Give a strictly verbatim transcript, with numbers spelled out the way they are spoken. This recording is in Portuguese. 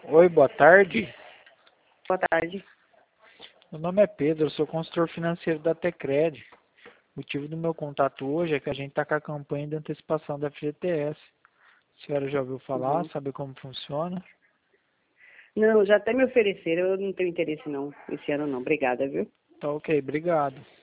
Oi, boa tarde. Boa tarde. Meu nome é Pedro, eu sou consultor financeiro da Tecred. O motivo do meu contato hoje é que a gente está com a campanha de antecipação da F G T S. A senhora já ouviu falar, Uhum. sabe como funciona? Não, já até me ofereceram, eu não tenho interesse não, esse ano não. Obrigada, viu? Tá ok, obrigado.